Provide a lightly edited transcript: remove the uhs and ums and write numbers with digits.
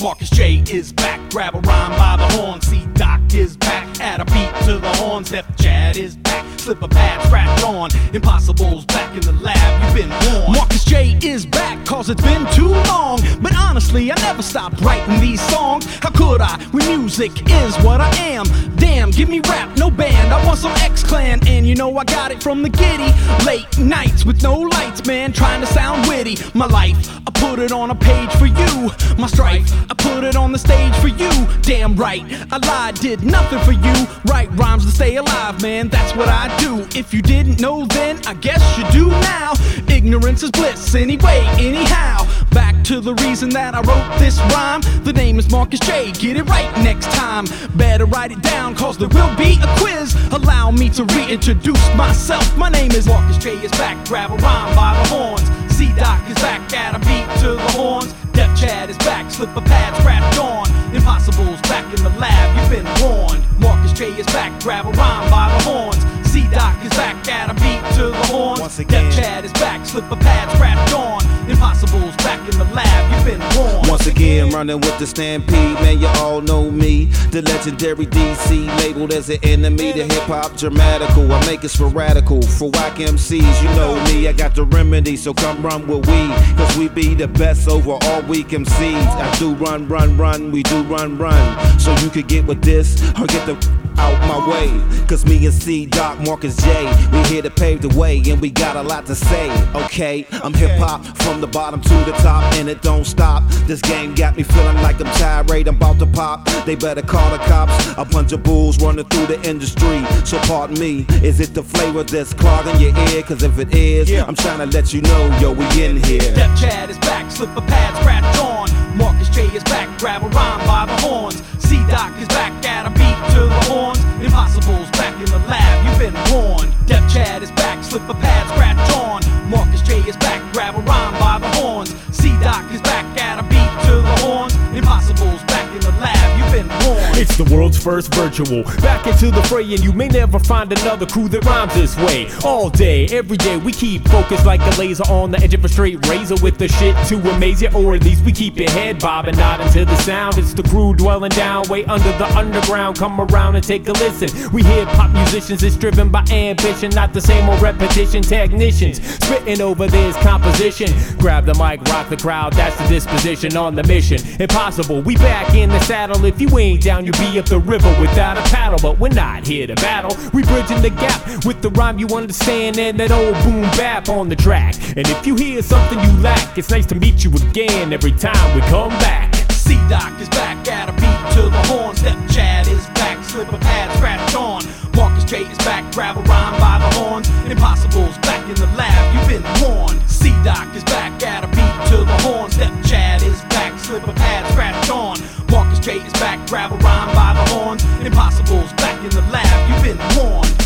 Marcus J is back, grab a rhyme by the horn. C Doc is back, add a beat to the horns. Def Chad is back, slip a pad, scratch on. Impossible's back in the lab, you've been warned. Marcus J is back, cause it's been too long. But honestly, I never stopped writing these songs. How could I, when music is what I am? Damn, give me rap, no band, I want some X-Clan. And you know I got it from the giddy. Late nights with no lights, man, trying to sound witty. My life, I put it on a page for you. My strife, I put it on the stage for you. Damn right, I lied, did nothing for you. Write rhymes to stay alive, man, that's what I do. If you didn't know then, I guess you do now. Ignorance is bliss, anyway, anyhow. Back to the reason that I wrote this rhyme. The name is Marcus J, get it right next time. Better write it down, cause there will be a quiz. Allow me to reintroduce myself. My name is Marcus J is back, grab a rhyme by the horns. C Doc is back, add a beat to the horns. Def Chad is back, slip a pad, scratch on. Impossible's back in the lab, you've been warned. Marcus J is back, grab a rhyme by the horns. C Doc is back, add a beat to the horns. Def Chad is back, slip a pad, scratch on. Impossible's back in the lab, you've been warned. Once again, running with the stampede, man, you all know me. The legendary DC, labeled as an enemy. The hip-hop dramatical, I make it sporadical. For whack MCs, you know me, I got the remedy. So come run with we, cause we be the best over all weak MCs. I do run, we do run. So you could get with this, or get the out my way. Cause me and C Doc, Marcus J, we here to pave the way, and we got a lot to say. Okay, I'm hip-hop from the bottom to the top, and it don't stop. This game got me feeling like I'm tirade, I'm about to pop. They better call the cops, a bunch of bulls running through the industry. So pardon me, is it the flavor that's clogging your ear? Cause if it is, I'm trying to let you know, yo, we in here. Def Chad is back, slip a pad, scratch on. Marcus J is back, grab a rhyme by the horns. C Doc is back, add a beat to the horns. Impossible's back in the lab, you've been warned. Def Chad is back, slip a pad, scratch on. Marcus J is back, grab a rhyme by the horns. C Doc is back, add a beat to the horns. Impossible's back in the lab, you've been warned. It's the world's first virtual, back into the fray, and you may never find another crew that rhymes this way. All day, every day, we keep focused like a laser on the edge of a straight razor, with the shit to amaze you, or at least we keep your head bobbing, nodding to the sound. It's the crew dwelling down way under the underground. Come around and take a listen. We hip-hop musicians, it's driven by ambition, not the same old repetition. Technicians spitting over this composition. Grab the mic, rock the crowd, that's the disposition on the mission. Impossible, we back in the saddle. If you ain't down, you be up the river without a paddle. But we're not here to battle, we bridging the gap with the rhyme you understand and that old boom bap on the track. And if you hear something you lack, it's nice to meet you again every time we come back. C Doc is back, add a beat to the horns. Def Chad is back, slip a pad, scratch on. Marcus J is back, grab a rhyme by the horns. Impossible's back in the lab, you've been warned. C Doc is back, add a beat to the horns. Def Chad is back, slip a pad, scratch on. Marcus J is back, grab a rhyme by the horns. Impossible's back in the lab, you've been warned.